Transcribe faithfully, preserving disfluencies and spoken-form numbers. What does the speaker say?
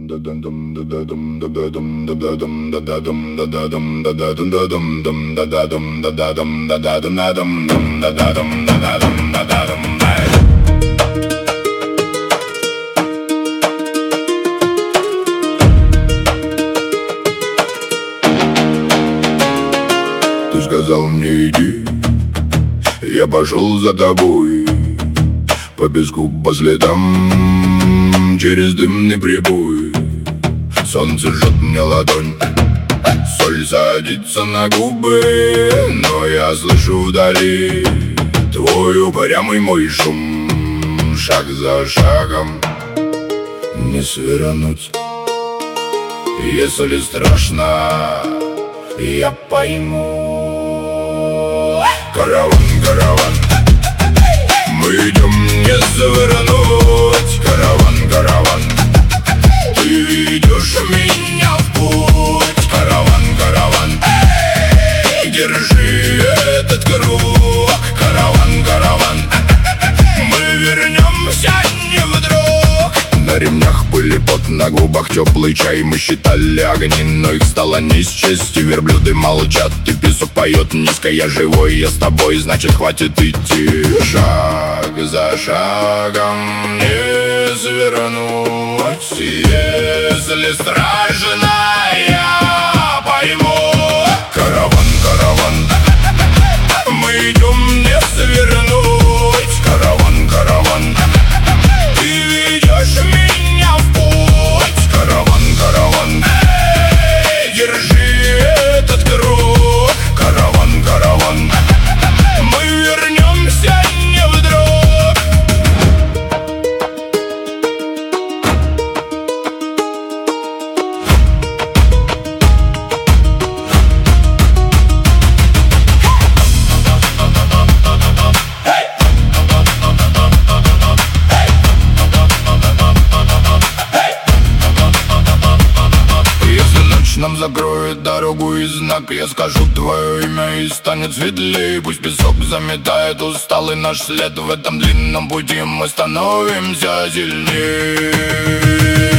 Ты сказал мне иди, я пошел за тобой, по песку, по следам, через дымный прибой. Солнце жжет мне ладонь, соль садится на губы, но я слышу вдали твой упрямый мой шум. Шаг за шагом не свернуть. Если страшно, я пойму. Караван, караван, мы идем не завернуть. Караван, караван, ты ведешь меня в путь. Караван, караван, держи этот круг. Караван, караван, мы вернемся не вдруг. На ремнях пыли, пот на губах, теплый чай. Мы считали огни, но их стало не счесть. И верблюды молчат, и песок поет низко. Я живой, я с тобой, значит хватит идти. Шаг за шагом не свернуть. Если страшно, я пойму. Караван, караван, мы идем не свернуть. Караван, караван, ты ведешь меня в путь. Караван, караван, держи этот круг. Караван, караван, мы вернемся не вдруг. Нам закроет дорогу и знак. Я скажу твое имя и станет светлее. Пусть песок заметает усталый наш след. В этом длинном пути мы становимся сильнее.